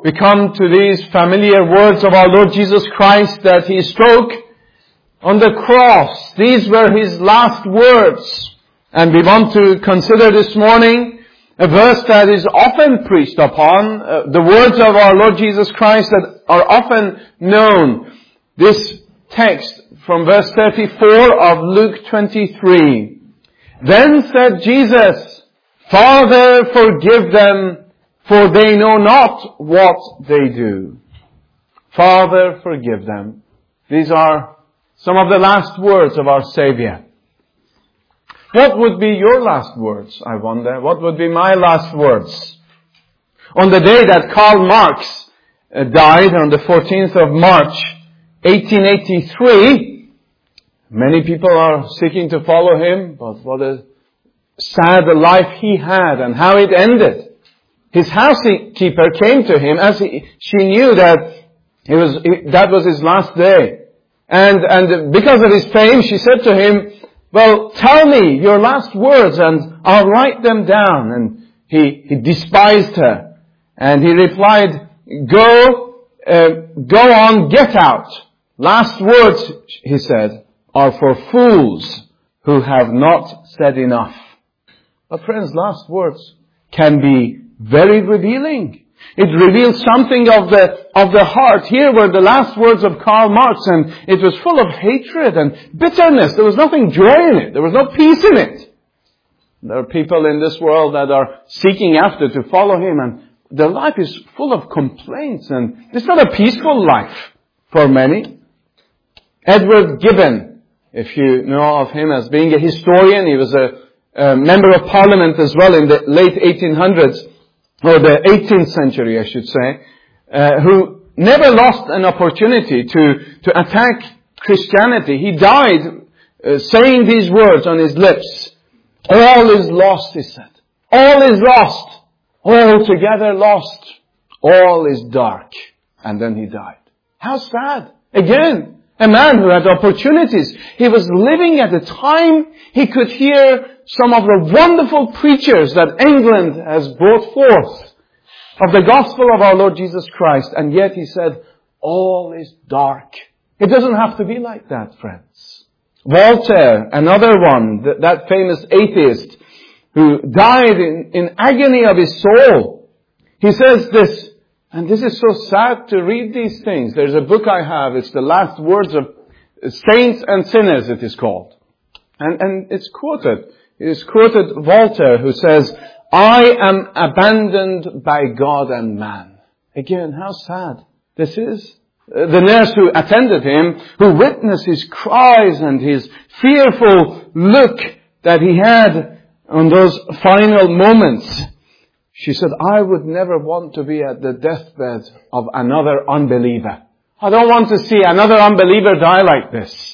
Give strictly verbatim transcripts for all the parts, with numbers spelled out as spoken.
we come to these familiar words of our Lord Jesus Christ that He spoke on the cross. These were His last words. And we want to consider this morning a verse that is often preached upon, uh, the words of our Lord Jesus Christ that are often known. This text from verse thirty-four of Luke twenty-three. Then said Jesus, Father, forgive them, for they know not what they do. Father, forgive them. These are some of the last words of our Savior. What would be your last words, I wonder? What would be my last words? On the day that Karl Marx uh, died, on the fourteenth of March, eighteen eighty-three, many people are seeking to follow him, but what a sad life he had and how it ended. His housekeeper came to him as he, she knew that it was, that was his last day. And, and because of his fame, she said to him, well, tell me your last words and I'll write them down. And he, he despised her. And he replied, go, uh, go on, get out. Last words, he said, are for fools who have not said enough. But friends, last words can be very revealing. It reveals something of the, of the heart. Here were the last words of Karl Marx, and it was full of hatred and bitterness. There was nothing joy in it. There was no peace in it. There are people in this world that are seeking after to follow him, and their life is full of complaints, and it's not a peaceful life for many. Edward Gibbon, if you know of him as being a historian, he was a, a member of parliament as well in the late eighteen hundreds, or the eighteenth century, I should say, uh, who never lost an opportunity to, to attack Christianity. He died uh, saying these words on his lips. All is lost, he said. All is lost. Altogether lost. All is dark. And then he died. How sad. Again, a man who had opportunities. He was living at a time he could hear some of the wonderful preachers that England has brought forth of the gospel of our Lord Jesus Christ. And yet he said, all is dark. It doesn't have to be like that, friends. Voltaire, another one, that famous atheist who died in, in agony of his soul. He says this, and this is so sad to read these things. There's a book I have, it's the last words of Saints and Sinners, it is called. And, and it's quoted. It is quoted Voltaire, who says, I am abandoned by God and man. Again, how sad this is. The nurse who attended him, who witnessed his cries and his fearful look that he had on those final moments, she said, I would never want to be at the deathbed of another unbeliever. I don't want to see another unbeliever die like this.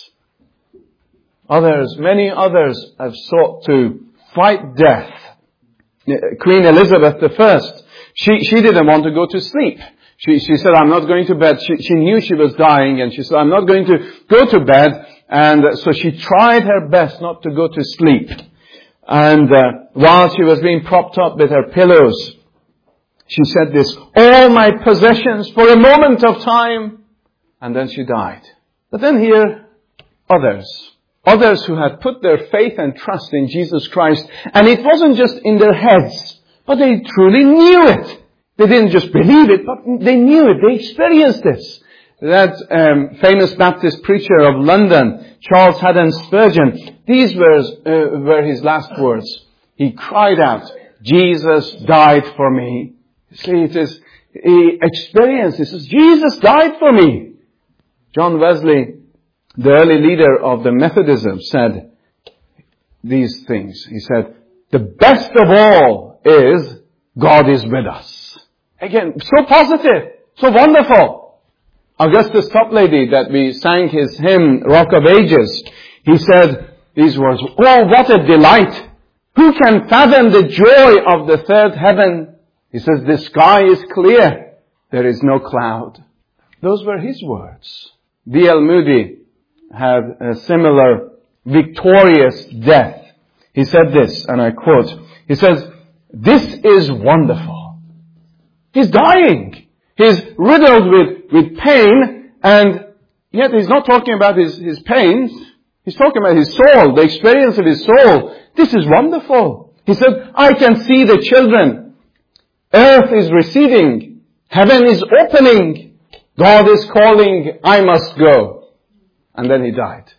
Others, many others have sought to fight death. Queen Elizabeth the First, she, she didn't want to go to sleep. She, she said, I'm not going to bed. She, she knew she was dying, and she said, I'm not going to go to bed. And so she tried her best not to go to sleep. And uh, while she was being propped up with her pillows, she said this, all my possessions for a moment of time. And then she died. But then here, others. Others who had put their faith and trust in Jesus Christ. And it wasn't just in their heads, but they truly knew it. They didn't just believe it, but they knew it. They experienced this. That um, famous Baptist preacher of London, Charles Haddon Spurgeon, these were, uh, were his last words. He cried out, Jesus died for me. You see, it is, he experienced this. Jesus died for me. John Wesley, the early leader of the Methodism, said these things. He said, the best of all is God is with us. Again, so positive, so wonderful. Augustus Toplady, that we sang his hymn, Rock of Ages, he said these words, oh, what a delight! Who can fathom the joy of the third heaven? He says, the sky is clear, there is no cloud. Those were his words. D L Moody had a similar victorious death. He said this, and I quote, he says, this is wonderful. He's dying. He's riddled with, with pain, and yet he's not talking about his, his pains. He's talking about his soul, the experience of his soul. This is wonderful. He said, I can see the children. Earth is receding. Heaven is opening. God is calling, I must go. And then he died.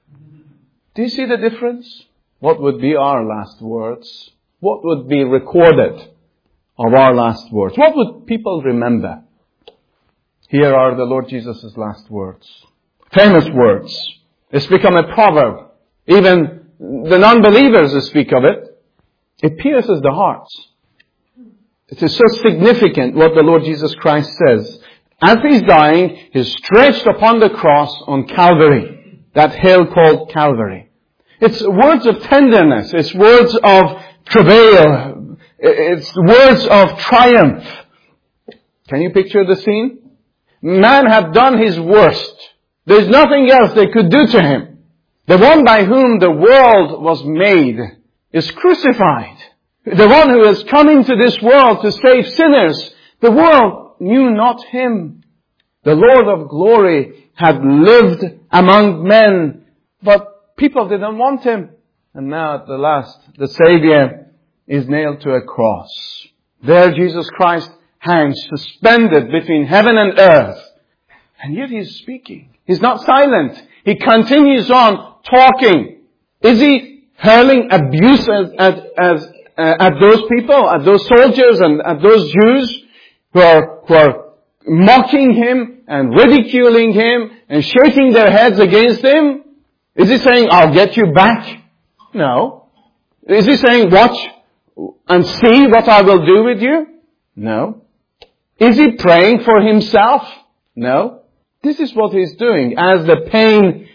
Do you see the difference? What would be our last words? What would be recorded of our last words? What would people remember? Here are the Lord Jesus' last words. Famous words. It's become a proverb. Even the non-believers speak of it. It pierces the hearts. It is so significant what the Lord Jesus Christ says. As he's dying, he's stretched upon the cross on Calvary. That hill called Calvary. It's words of tenderness. It's words of travail. It's words of triumph. Can you picture the scene? Man had done his worst. There's nothing else they could do to him. The one by whom the world was made is crucified. The one who has come into this world to save sinners. The world knew not him. The Lord of glory had lived among men, but people didn't want him. And now at the last, the Savior is nailed to a cross. There Jesus Christ hangs suspended between heaven and earth. And yet he's speaking. He's not silent. He continues on talking. Is he hurling abuse at, at, as, uh, at those people, at those soldiers and at those Jews who are, who are mocking him and ridiculing him and shaking their heads against him? Is he saying, I'll get you back? No. Is he saying, watch and see what I will do with you? No. Is he praying for himself? No. This is what he's doing. As the pain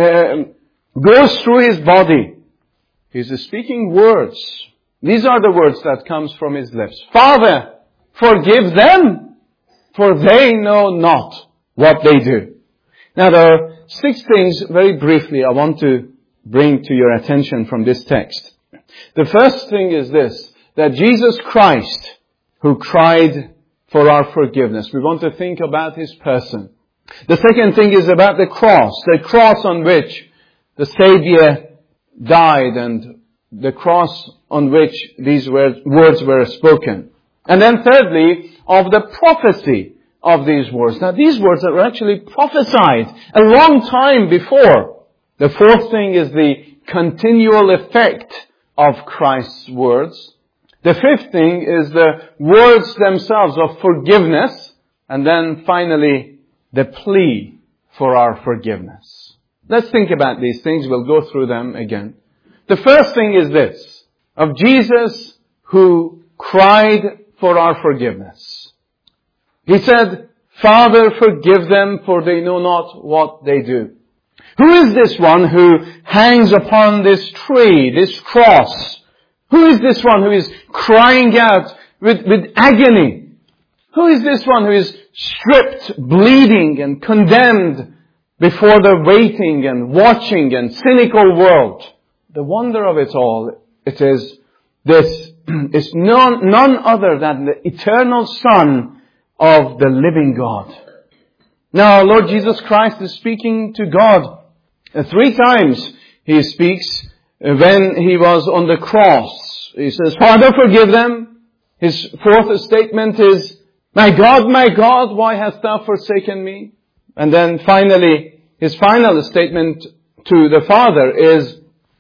uh, goes through his body, he's speaking words. These are the words that comes from his lips. Father, forgive them, for they know not what they do. Now there are six things, very briefly, I want to bring to your attention from this text. The first thing is this, that Jesus Christ, who cried for our forgiveness. We want to think about his person. The second thing is about the cross, the cross on which the Savior died and the cross on which these words were spoken. And then thirdly, of the prophecy of these words. Now these words are actually prophesied a long time before. The fourth thing is the continual effect of Christ's words. The fifth thing is the words themselves of forgiveness. And then finally, the plea for our forgiveness. Let's think about these things. We'll go through them again. The first thing is this, of Jesus who cried for our forgiveness. He said, Father, forgive them, for they know not what they do. Who is this one who hangs upon this tree, this cross? Who is this one who is crying out with, with agony? Who is this one who is stripped, bleeding and condemned before the waiting and watching and cynical world? The wonder of it all, it is this, is none, none other than the eternal Son of the living God. Now, our Lord Jesus Christ is speaking to God. Uh, three times he speaks uh, when he was on the cross. He says, Father, forgive them. His fourth statement is, My God, my God, why hast thou forsaken me? And then finally, his final statement to the Father is,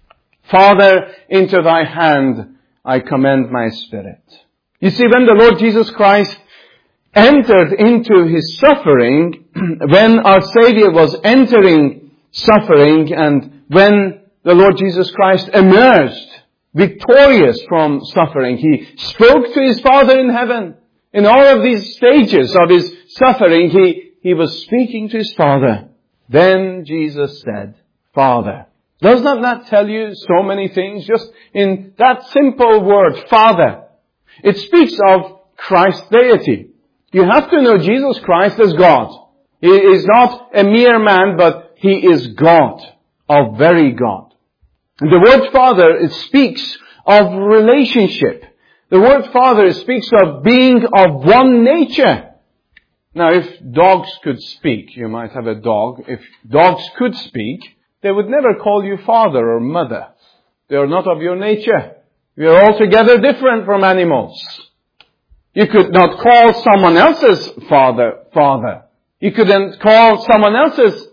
Father, into thy hand I commend my spirit. You see, when the Lord Jesus Christ entered into his suffering, when our Savior was entering suffering, and when the Lord Jesus Christ emerged victorious from suffering, he spoke to his Father in heaven. In all of these stages of his suffering, he, he was speaking to his Father. Then Jesus said, Father. Does not that tell you so many things? Just in that simple word, Father. It speaks of Christ's deity. You have to know Jesus Christ as God. He is not a mere man, but he is God, a very God. And the word Father, it speaks of relationship. The word Father speaks of being of one nature. Now, if dogs could speak, you might have a dog. If dogs could speak, they would never call you father or mother. They are not of your nature. We are altogether different from animals. You could not call someone else's father, father. You couldn't call someone else's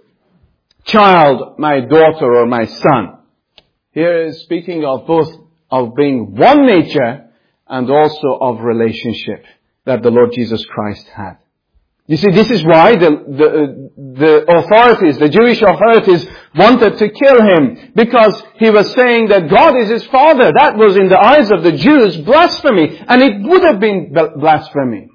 child my daughter or my son. Here is speaking of both of being one nature and also of relationship that the Lord Jesus Christ had. You see, this is why the, the, the authorities, the Jewish authorities wanted to kill him, because he was saying that God is his father. That was in the eyes of the Jews blasphemy, and it would have been blasphemy.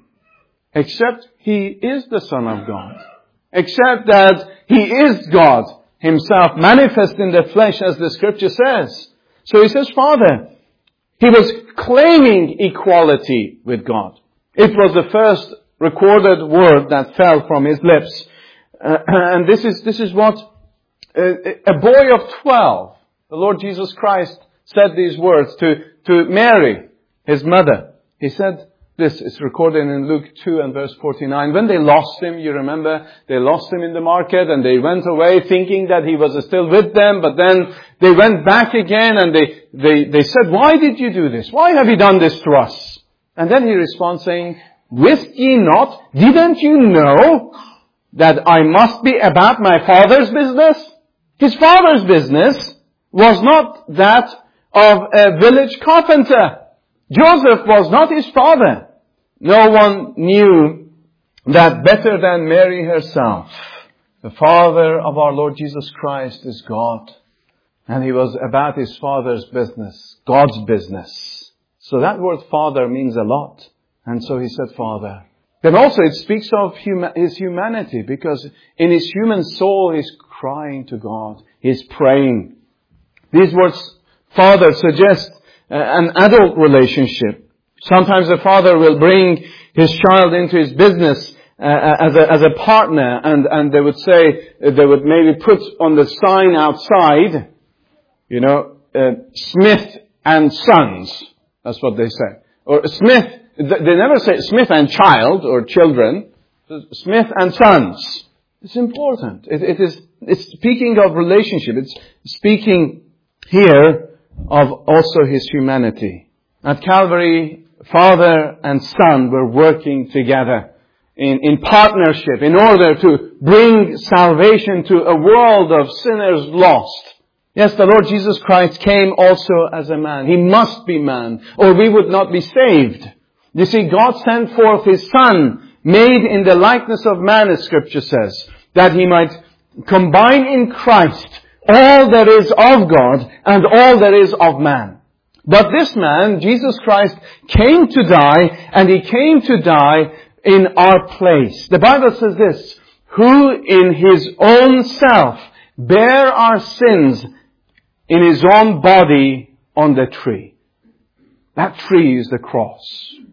Except he is the Son of God. Except that he is God himself, manifest in the flesh, as the scripture says. So he says, Father. He was claiming equality with God. It was the first recorded word that fell from his lips. Uh, and this is, this is what uh, a boy of twelve, the Lord Jesus Christ said these words to, to Mary, his mother. He said this, it's recorded in Luke two and verse forty-nine. When they lost him, you remember, they lost him in the market and they went away thinking that he was still with them, but then they went back again and they, they, they said, why did you do this? Why have you done this to us? And then he responds saying, wist ye not, didn't you know that I must be about my Father's business? His Father's business was not that of a village carpenter. Joseph was not his father. No one knew that better than Mary herself. The Father of our Lord Jesus Christ is God. And he was about his Father's business, God's business. So that word Father means a lot. And so he said, Father. Then also it speaks of hum- his humanity, because in his human soul he's crying to God. He's praying. These words, Father, suggest uh, an adult relationship. Sometimes the father will bring his child into his business uh, as a as a partner, and, and they would say, they would maybe put on the sign outside, you know, uh, Smith and Sons. That's what they say. Or Smith, they never say Smith and child or children. Smith and Sons. It's important. It, it is, it's speaking of relationship. It's speaking here of also his humanity. At Calvary, Father and Son were working together in, in partnership in order to bring salvation to a world of sinners lost. Yes, the Lord Jesus Christ came also as a man. He must be man, or we would not be saved. You see, God sent forth His Son, made in the likeness of man, as Scripture says, that He might combine in Christ all that is of God and all that is of man. But this man, Jesus Christ, came to die, and He came to die in our place. The Bible says this, who in His own self bare our sins in His own body on the tree. That tree is the cross.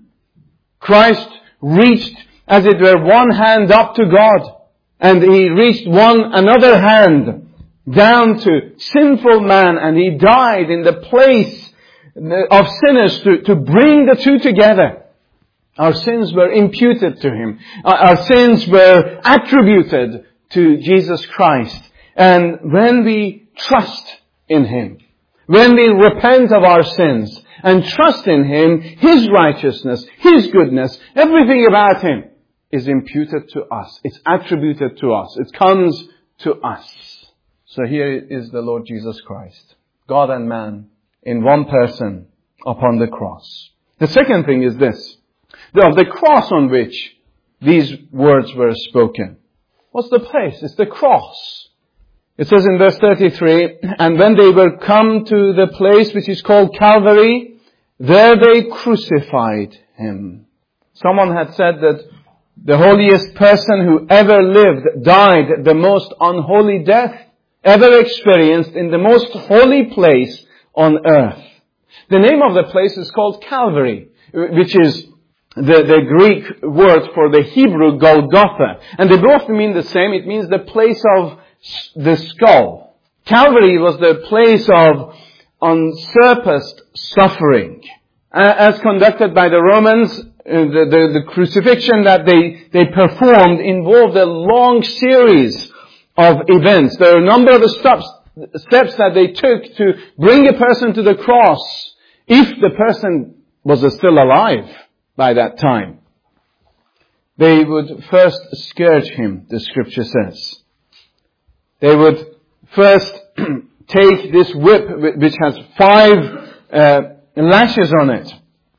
Christ reached, as it were, one hand up to God, and He reached one another hand down to sinful man, and He died in the place of sinners to, to bring the two together. Our sins were imputed to Him. Our sins were attributed to Jesus Christ. And when we trust in Him, when we repent of our sins and trust in Him, His righteousness, His goodness, everything about Him is imputed to us. It's attributed to us. It comes to us. So here is the Lord Jesus Christ, God and man, in one person upon the cross. The second thing is this, of the cross on which these words were spoken. What's the place? It's the cross. It says in verse thirty-three, and when they were come to the place which is called Calvary, there they crucified Him. Someone had said that the holiest person who ever lived died the most unholy death ever experienced in the most holy place on earth. The name of the place is called Calvary, which is the, the Greek word for the Hebrew Golgotha. And they both mean the same. It means the place of the skull. Calvary was the place of unsurpassed suffering. As conducted by the Romans, the, the, the crucifixion that they, they performed involved a long series of events. There are a number of steps, steps that they took to bring a person to the cross if the person was still alive by that time. They would first scourge him, the scripture says. They would first take this whip which has five uh, lashes on it,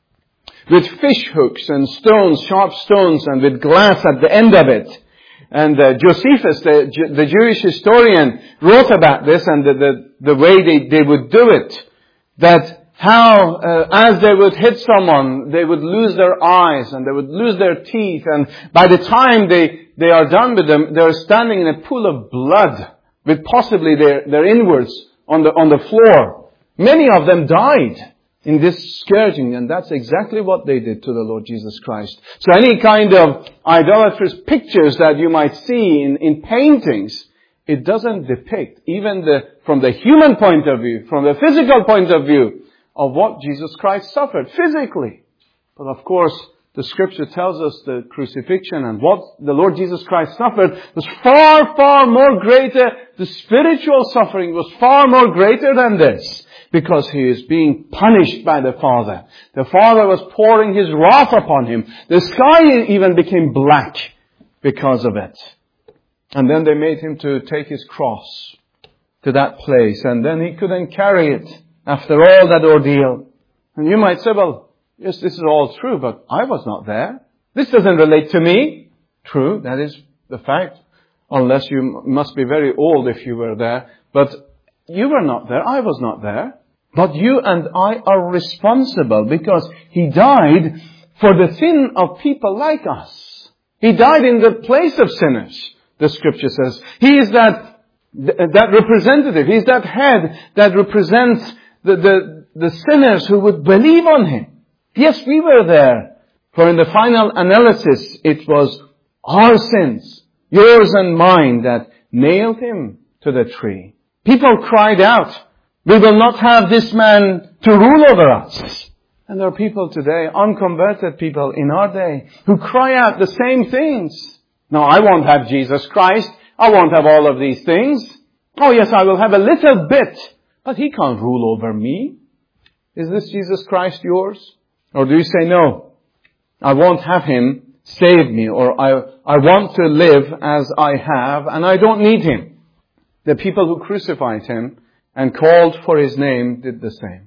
with fish hooks and stones, sharp stones, and with glass at the end of it. And uh, Josephus, the, the Jewish historian, wrote about this and the, the, the way they, they would do it. That how, uh, as they would hit someone, they would lose their eyes and they would lose their teeth. And by the time they, they are done with them, they are standing in a pool of blood with possibly their, their inwards on the, on the floor. Many of them died in this scourging, and that's exactly what they did to the Lord Jesus Christ. So any kind of idolatrous pictures that you might see in, in paintings, it doesn't depict, even the, from the human point of view, from the physical point of view, of what Jesus Christ suffered physically. But of course, the scripture tells us the crucifixion and what the Lord Jesus Christ suffered was far, far more greater. The spiritual suffering was far more greater than this. Because he is being punished by the Father. The Father was pouring his wrath upon him. The sky even became black because of it. And then they made him to take his cross to that place. And then he couldn't carry it after all that ordeal. And you might say, well, yes, this is all true, but I was not there. This doesn't relate to me. True, that is the fact. Unless you must be very old if you were there. But you were not there. I was not there. But you and I are responsible because he died for the sin of people like us. He died in the place of sinners, the scripture says. He is that, that representative. He is that head that represents the, the, the sinners who would believe on him. Yes, we were there. For in the final analysis, it was our sins, yours and mine, that nailed him to the tree. People cried out, we will not have this man to rule over us. And there are people today, unconverted people in our day, who cry out the same things. No, I won't have Jesus Christ. I won't have all of these things. Oh yes, I will have a little bit, but he can't rule over me. Is this Jesus Christ yours? Or do you say, no, I won't have him save me, or I, I want to live as I have, and I don't need him. The people who crucified him and called for his name did the same.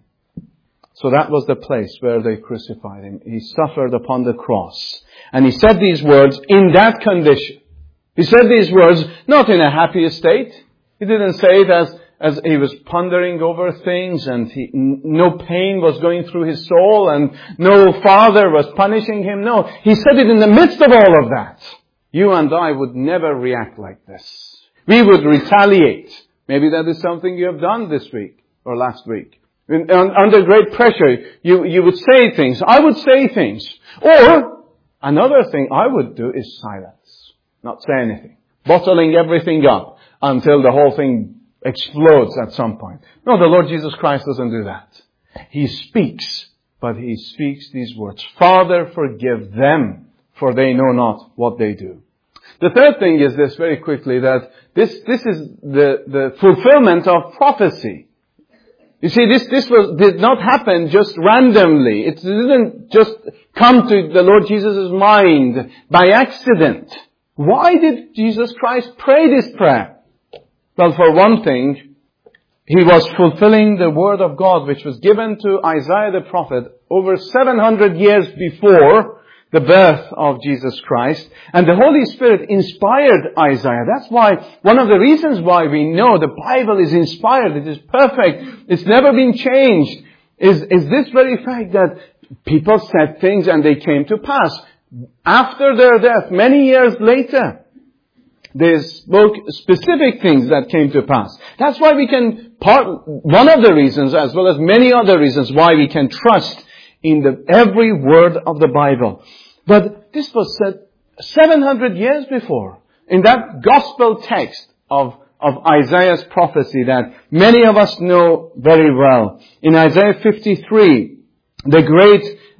So that was the place where they crucified him. He suffered upon the cross. And he said these words in that condition. He said these words not in a happy state. He didn't say it as, as he was pondering over things and he, no pain was going through his soul and no father was punishing him. No, he said it in the midst of all of that. You and I would never react like this. We would retaliate. Maybe that is something you have done this week or last week. In, un, under great pressure, you, you would say things. I would say things. Or, another thing I would do is silence. Not say anything. Bottling everything up until the whole thing explodes at some point. No, the Lord Jesus Christ doesn't do that. He speaks, but He speaks these words. Father, forgive them, for they know not what they do. The third thing is this, very quickly, that this, this is the, the fulfillment of prophecy. You see, this, this was, did not happen just randomly. It didn't just come to the Lord Jesus' mind by accident. Why did Jesus Christ pray this prayer? Well, for one thing, He was fulfilling the word of God, which was given to Isaiah the prophet over seven hundred years before the birth of Jesus Christ. And the Holy Spirit inspired Isaiah. That's why, one of the reasons why we know the Bible is inspired, it is perfect, it's never been changed, is, is this very fact that people said things and they came to pass. After their death, many years later, they spoke specific things that came to pass. That's why we can, part, one of the reasons, as well as many other reasons, why we can trust in the every word of the Bible. But this was said seven hundred years before. In that gospel text of, of Isaiah's prophecy that many of us know very well. In Isaiah fifty-three, the great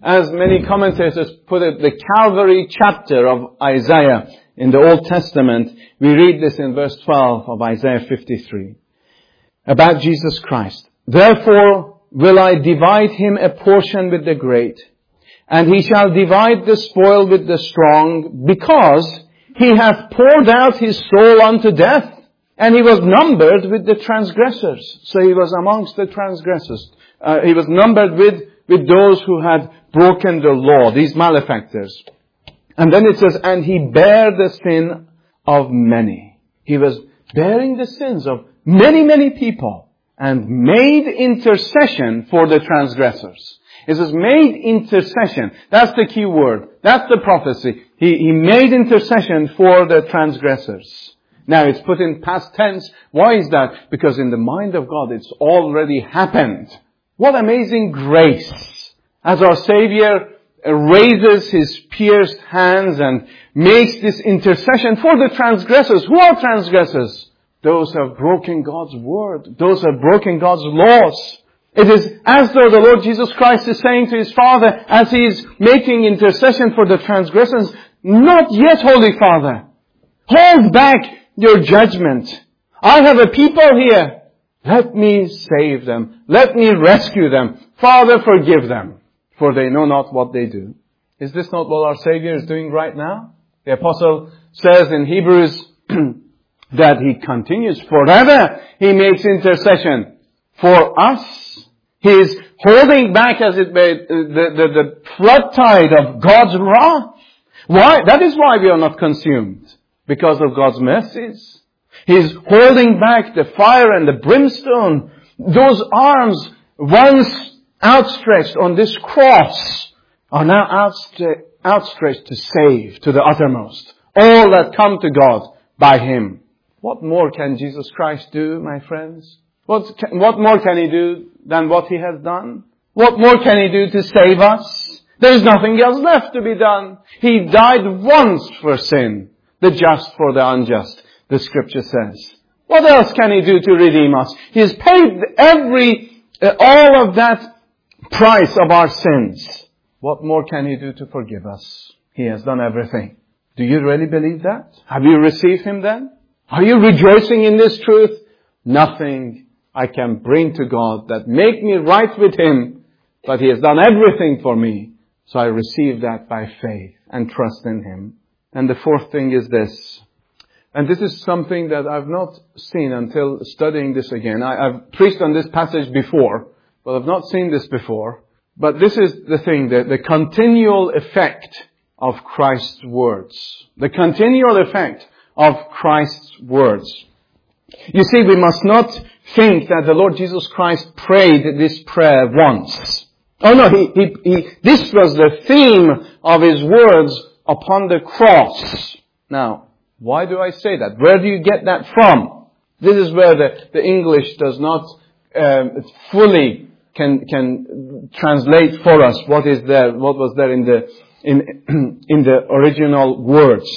as many commentators put it, the Calvary chapter of Isaiah in the Old Testament. We read this in verse twelve of Isaiah fifty-three. About Jesus Christ. Therefore will I divide him a portion with the great, and he shall divide the spoil with the strong, because he hath poured out his soul unto death, and he was numbered with the transgressors. So he was amongst the transgressors. Uh, he was numbered with, with those who had broken the law, these malefactors. And then it says, and he bare the sin of many. He was bearing the sins of many, many people, and made intercession for the transgressors. It says made intercession. That's the key word. That's the prophecy. He, he made intercession for the transgressors. Now it's put in past tense. Why is that? Because in the mind of God it's already happened. What amazing grace. As our Savior raises His pierced hands and makes this intercession for the transgressors. Who are transgressors? Those who have broken God's word. Those who have broken God's laws. It is as though the Lord Jesus Christ is saying to His Father, as He is making intercession for the transgressors, not yet, Holy Father. Hold back your judgment. I have a people here. Let me save them. Let me rescue them. Father, forgive them, for they know not what they do. Is this not what our Savior is doing right now? The Apostle says in Hebrews that He continues forever. He makes intercession for us. He is holding back, as it may, the, the, the flood tide of God's wrath. Why? That is why we are not consumed. Because of God's mercies. He is holding back the fire and the brimstone. Those arms once outstretched on this cross are now outstre- outstretched to save to the uttermost all that come to God by Him. What more can Jesus Christ do, my friends? What, can, what more can He do than what He has done? What more can He do to save us? There is nothing else left to be done. He died once for sin, the just for the unjust, the Scripture says. What else can He do to redeem us? He has paid every, uh, all of that price of our sins. What more can He do to forgive us? He has done everything. Do you really believe that? Have you received Him then? Are you rejoicing in this truth? Nothing I can bring to God that make me right with Him, but He has done everything for me. So I receive that by faith and trust in Him. And the fourth thing is this. And this is something that I've not seen until studying this again. I, I've preached on this passage before, but I've not seen this before. But this is the thing, the, the continual effect of Christ's words. The continual effect of Christ's words. You see, we must not think that the Lord Jesus Christ prayed this prayer once. Oh no, he, he, he, this was the theme of His words upon the cross. Now, why do I say that? Where do you get that from? This is where the, the English does not um, fully can can translate for us what is there, what was there in the in in the original words.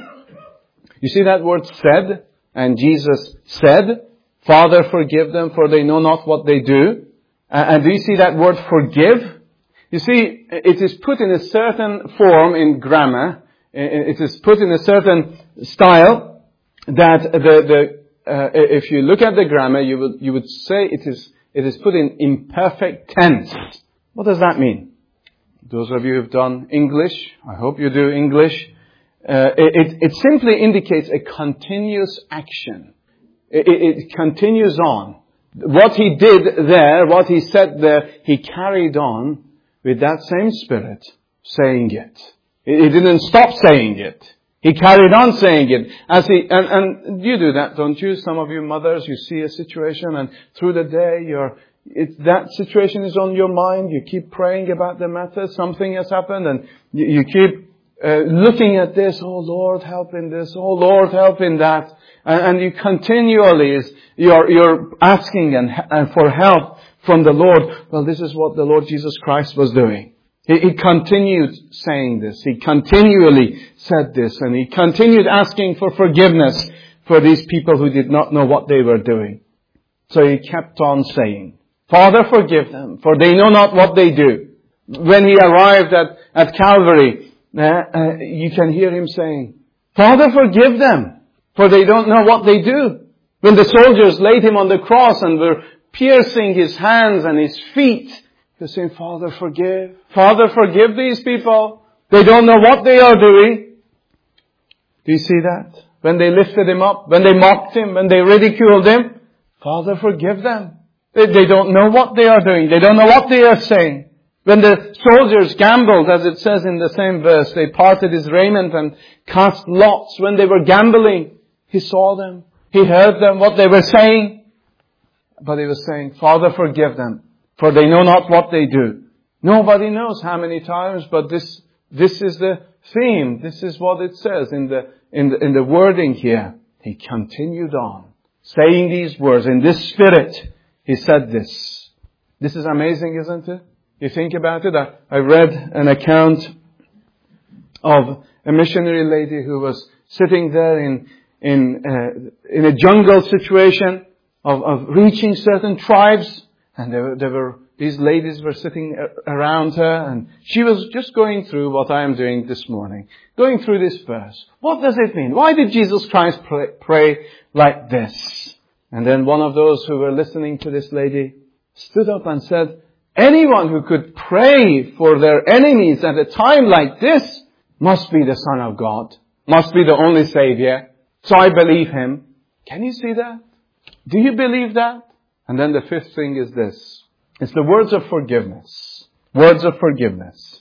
You see that word said, and Jesus said, Father, forgive them, for they know not what they do. Uh, and do you see that word forgive? You see, it is put in a certain form in grammar. It is put in a certain style that the, the, uh, if you look at the grammar, you would, you would say it is, it is put in imperfect tense. What does that mean? Those of you who have done English, I hope you do English, uh, it, it simply indicates a continuous action. It, it, it continues on. What He did there, what He said there, He carried on with that same spirit, saying it. He didn't stop saying it. He carried on saying it. As he, and, and you do that, don't you? Some of you mothers, you see a situation and through the day you're, it, that situation is on your mind. You keep praying about the matter. Something has happened and you, you keep uh, looking at this. Oh Lord, help in this. Oh Lord, help in that. And, and you continually is, you're, you're asking and, and for help from the Lord. Well, this is what the Lord Jesus Christ was doing. He, he continued saying this. He continually said this. And He continued asking for forgiveness for these people who did not know what they were doing. So He kept on saying, Father, forgive them, for they know not what they do. When he arrived at, at Calvary, uh, uh, you can hear him saying, Father, forgive them, for they don't know what they do. When the soldiers laid him on the cross and were piercing his hands and his feet, he was saying, Father, forgive. Father, forgive these people. They don't know what they are doing. Do you see that? When they lifted him up, when they mocked him, when they ridiculed him, Father, forgive them. They, they don't know what they are doing. They don't know what they are saying. When the soldiers gambled, as it says in the same verse, they parted his raiment and cast lots. When they were gambling, he saw them. He heard them, what they were saying. But he was saying, Father, forgive them, for they know not what they do. Nobody knows how many times, but this, this is the theme. This is what it says in the, in the, in the wording here. He continued on, saying these words. In this spirit, he said this. This is amazing, isn't it? You think about it. I, I read an account of a missionary lady who was sitting there in in uh, in a jungle situation of, of reaching certain tribes, and there were, there were these ladies were sitting around her, and she was just going through what I am doing this morning, going through this verse. What does it mean? Why did Jesus Christ pray, pray like this? And then one of those who were listening to this lady stood up and said, anyone who could pray for their enemies at a time like this must be the Son of God, must be the only Savior. So I believe him. Can you see that? Do you believe that? And then the fifth thing is this. It's the words of forgiveness. Words of forgiveness.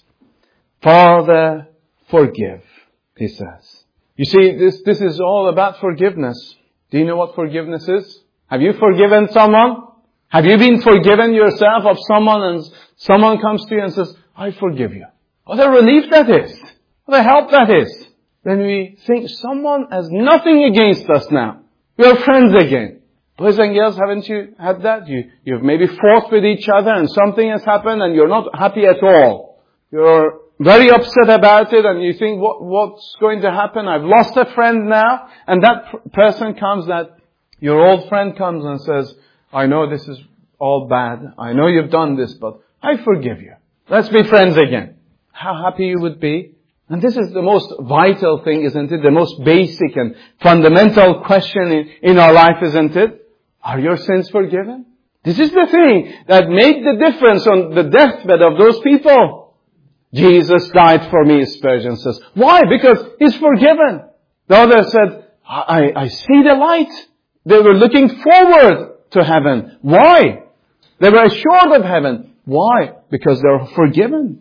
Father, forgive, he says. You see, this, this is all about forgiveness. Do you know what forgiveness is? Have you forgiven someone? Have you been forgiven yourself of someone and someone comes to you and says, I forgive you? What a relief that is. What a help that is. Then we think someone has nothing against us now. We are friends again. Boys and girls, haven't you had that? You, you've maybe fought with each other and something has happened and you're not happy at all. You're very upset about it and you think, what, what's going to happen? I've lost a friend now. And that person comes, that your old friend comes and says, I know this is all bad. I know you've done this, but I forgive you. Let's be friends again. How happy you would be. And this is the most vital thing, isn't it? The most basic and fundamental question in, in our life, isn't it? Are your sins forgiven? This is the thing that made the difference on the deathbed of those people. Jesus died for me, Spurgeon says. Why? Because he's forgiven. The other said, I, I see the light. They were looking forward to heaven. Why? They were assured of heaven. Why? Because they are forgiven.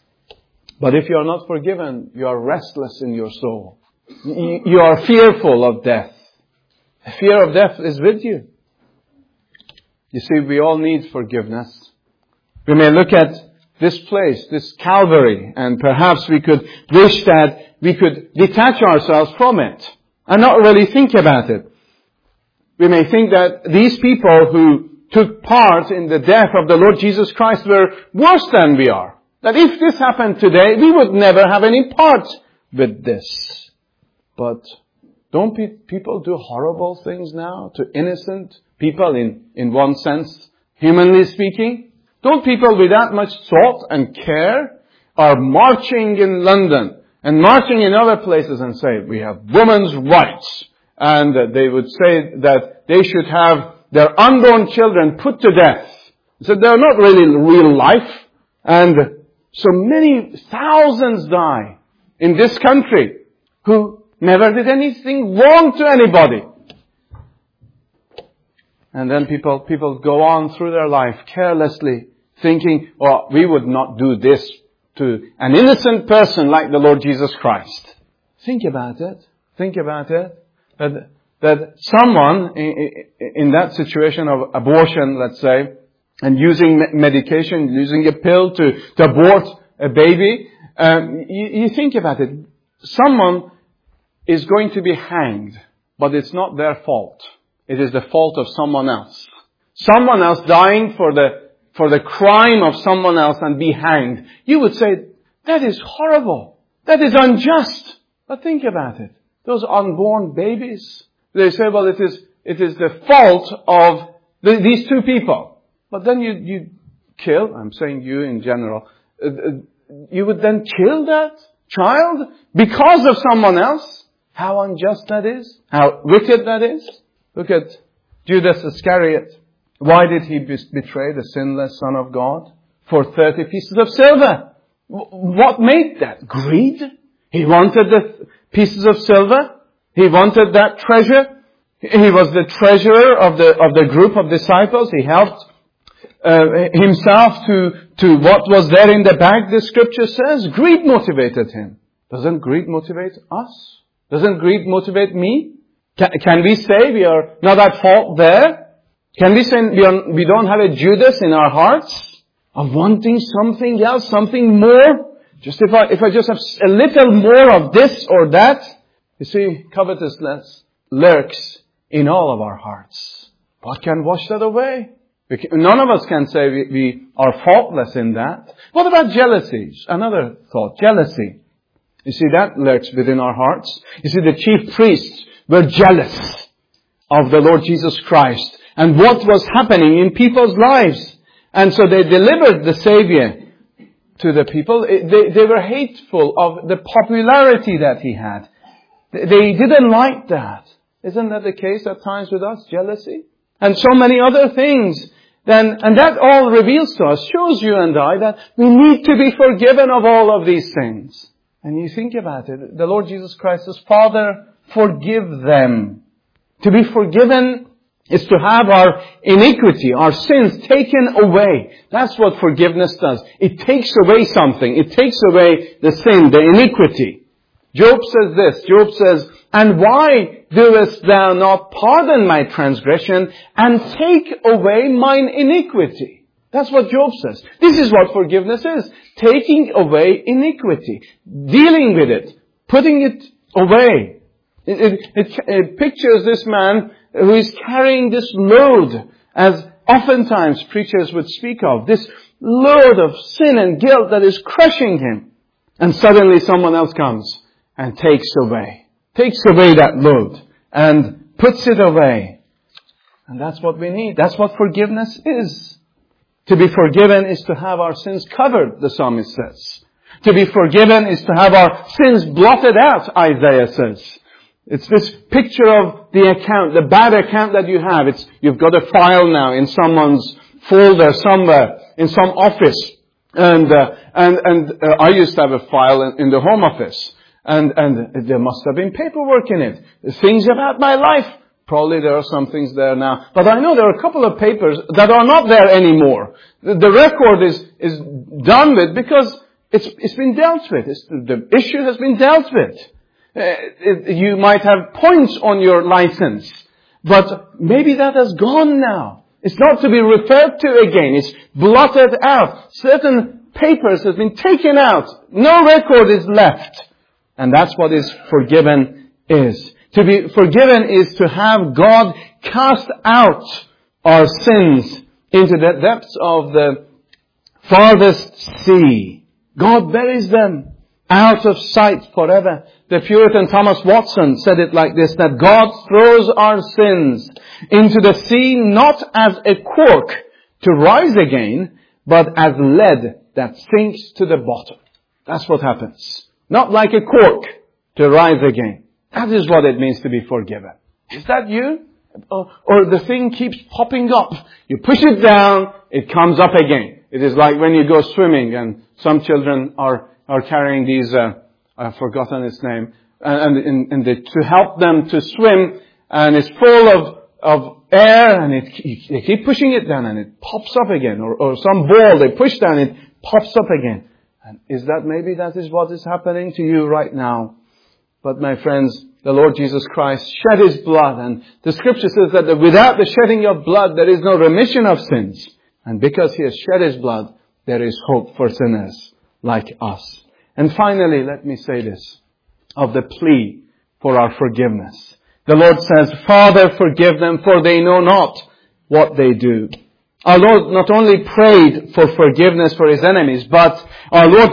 But if you are not forgiven, you are restless in your soul. You are fearful of death. The fear of death is with you. You see, we all need forgiveness. We may look at this place, this Calvary, and perhaps we could wish that we could detach ourselves from it and not really think about it. We may think that these people who took part in the death of the Lord Jesus Christ were worse than we are. That if this happened today, we would never have any part with this. But don't pe- people do horrible things now to innocent people in, in one sense, humanly speaking? Don't people with that much thought and care are marching in London and marching in other places and say, we have women's rights. And they would say that they should have their unborn children put to death. So they're not really real life. And so many thousands die in this country who never did anything wrong to anybody. And then people, people go on through their life carelessly thinking, oh, we would not do this to an innocent person like the Lord Jesus Christ. Think about it. Think about it. That, that someone in, in that situation of abortion, let's say, and using medication, using a pill to, to abort a baby, um, you, you think about it. Someone is going to be hanged, but it's not their fault. It is the fault of someone else. Someone else dying for the for the crime of someone else and be hanged. You would say, that is horrible. That is unjust. But think about it. Those unborn babies, they say, well, it is it is the fault of the, these two people. But then you, you kill, I'm saying you in general, uh, you would then kill that child because of someone else? How unjust that is. How wicked that is. Look at Judas Iscariot. Why did he betray the sinless Son of God? For thirty pieces of silver. What made that? Greed? He wanted the pieces of silver. He wanted that treasure. He was the treasurer of the of the group of disciples. He helped uh, himself to, to what was there in the bag, the scripture says. Greed motivated him. Doesn't greed motivate us? Doesn't greed motivate me? Can, can we say we are not at fault there? Can we say we, are, we don't have a Judas in our hearts? Of wanting something else, something more? Just if I, if I just have a little more of this or that. You see, covetousness lurks in all of our hearts. What can wash that away? We can, none of us can say we, we are faultless in that. What about jealousies? Another thought, jealousy. You see, that lurks within our hearts. You see, the chief priests were jealous of the Lord Jesus Christ and what was happening in people's lives. And so they delivered the Savior to the people. They, they were hateful of the popularity that He had. They didn't like that. Isn't that the case at times with us? Jealousy? And so many other things. Then, and that all reveals to us, shows you and I that we need to be forgiven of all of these things. And you think about it. The Lord Jesus Christ says, Father, forgive them. To be forgiven is to have our iniquity, our sins taken away. That's what forgiveness does. It takes away something. It takes away the sin, the iniquity. Job says this. Job says, and why doest thou not pardon my transgression and take away mine iniquity? That's what Job says. This is what forgiveness is. Taking away iniquity. Dealing with it. Putting it away. It, it, it, it pictures this man who is carrying this load, as oftentimes preachers would speak of, this load of sin and guilt that is crushing him. And suddenly someone else comes and takes away, takes away that load and puts it away. And that's what we need. That's what forgiveness is. To be forgiven is to have our sins covered, the psalmist says. To be forgiven is to have our sins blotted out, Isaiah says. It's this picture of the account, the bad account that you have. It's, you've got a file now in someone's folder somewhere, in some office. And, uh, and, and, uh, I used to have a file in, in the home office. And, and there must have been paperwork in it. Things about my life. Probably there are some things there now. But I know there are a couple of papers that are not there anymore. The, the record is, is done with because it's, it's been dealt with. It's, the issue has been dealt with. Uh, it, you might have points on your license, but maybe that has gone now. It's not to be referred to again. It's blotted out. Certain papers have been taken out. No record is left. And that's what is forgiven is. To be forgiven is to have God cast out our sins into the depths of the farthest sea. God buries them out of sight forever. The Puritan Thomas Watson said it like this, that God throws our sins into the sea not as a cork to rise again, but as lead that sinks to the bottom. That's what happens. Not like a cork to rise again. That is what it means to be forgiven. Is that you? Or, or the thing keeps popping up. You push it down, it comes up again. It is like when you go swimming and some children are are carrying these, uh, I've forgotten its name, and, and, and they, to help them to swim, and it's full of, of air, and it, they keep pushing it down, and it pops up again, or, or some ball they push down, it pops up again. And is that, maybe that is what is happening to you right now. But my friends, the Lord Jesus Christ shed His blood, and the scripture says that without the shedding of blood, there is no remission of sins. And because He has shed His blood, there is hope for sinners like us. And finally, let me say this, of the plea for our forgiveness. The Lord says, Father, forgive them, for they know not what they do. Our Lord not only prayed for forgiveness for His enemies, but our Lord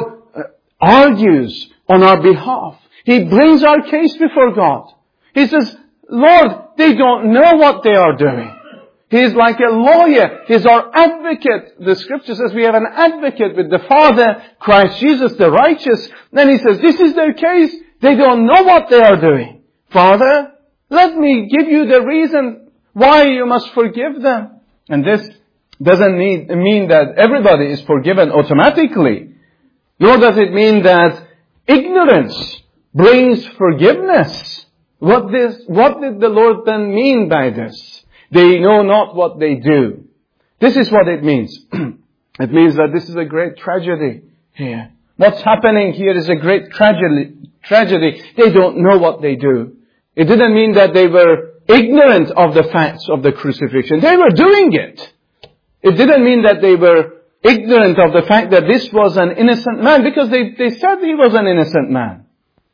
argues on our behalf. He brings our case before God. He says, Lord, they don't know what they are doing. He is like a lawyer. He is our advocate. The scripture says we have an advocate with the Father, Christ Jesus the righteous. Then he says, this is their case. They don't know what they are doing. Father, let me give you the reason why you must forgive them. And this doesn't need, mean that everybody is forgiven automatically. Nor does it mean that ignorance brings forgiveness. What this, what did the Lord then mean by this? They know not what they do. This is what it means. It means that this is a great tragedy here. What's happening here is a great tragedy. Tragedy. They don't know what they do. It didn't mean that they were ignorant of the facts of the crucifixion. They were doing it. It didn't mean that they were ignorant of the fact that this was an innocent man, because they, they said he was an innocent man.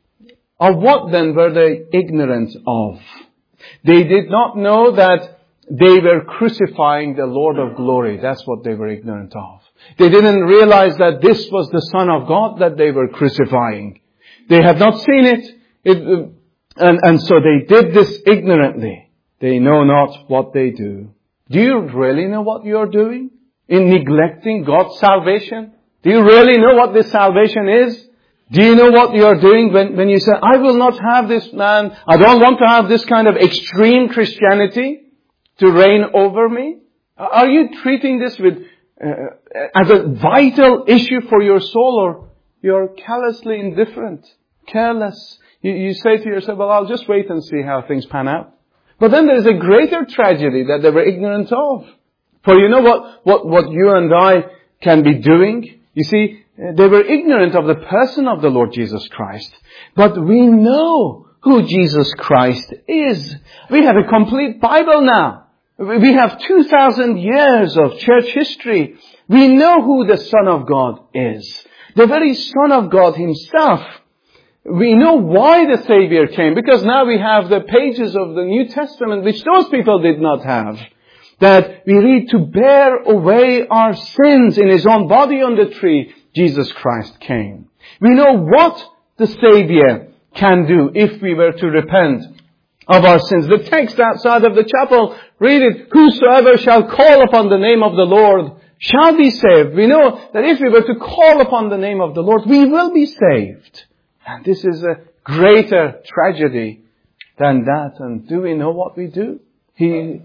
Of what then were they ignorant of? They did not know that they were crucifying the Lord of glory. That's what they were ignorant of. They didn't realize that this was the Son of God that they were crucifying. They had not seen it. it and, and so they did this ignorantly. They know not what they do. Do you really know what you're doing in neglecting God's salvation? Do you really know what this salvation is? Do you know what you're doing when, when you say, I will not have this man, I don't want to have this kind of extreme Christianity to reign over me? Are you treating this with uh, as a vital issue for your soul, or you're callously indifferent, careless? You, you say to yourself, well, I'll just wait and see how things pan out. But then there's a greater tragedy that they were ignorant of. For you know what, what, what you and I can be doing? You see, they were ignorant of the person of the Lord Jesus Christ. But we know who Jesus Christ is. We have a complete Bible now. We have two thousand years of church history. We know who the Son of God is. The very Son of God Himself. We know why the Savior came, because now we have the pages of the New Testament which those people did not have. That we read, to bear away our sins in His own body on the tree, Jesus Christ came. We know what the Savior can do if we were to repent of our sins. The text outside of the chapel, read it, whosoever shall call upon the name of the Lord shall be saved. We know that if we were to call upon the name of the Lord, we will be saved. And this is a greater tragedy than that. And do we know what we do? He,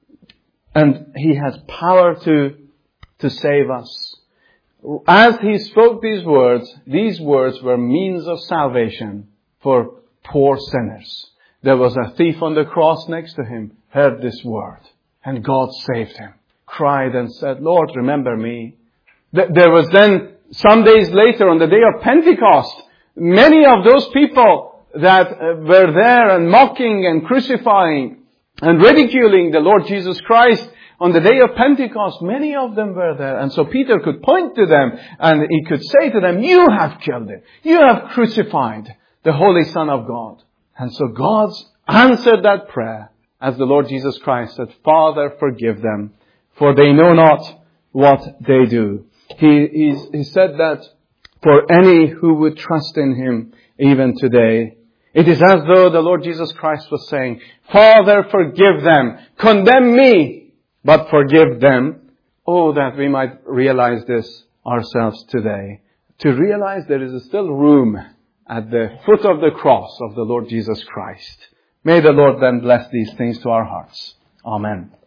and He has power to, to save us. As He spoke these words, these words were means of salvation for poor sinners. There was a thief on the cross next to Him, heard this word, and God saved him. Cried and said, Lord, remember me. There was then, some days later, on the day of Pentecost, many of those people that were there and mocking and crucifying and ridiculing the Lord Jesus Christ, on the day of Pentecost, many of them were there. And so Peter could point to them and he could say to them, you have killed Him. You have crucified the Holy Son of God. And so God answered that prayer as the Lord Jesus Christ said, Father, forgive them, for they know not what they do. He, he, he said that for any who would trust in Him even today, it is as though the Lord Jesus Christ was saying, Father, forgive them, condemn me, but forgive them. Oh, that we might realize this ourselves today. To realize there is still room at the foot of the cross of the Lord Jesus Christ. May the Lord then bless these things to our hearts. Amen.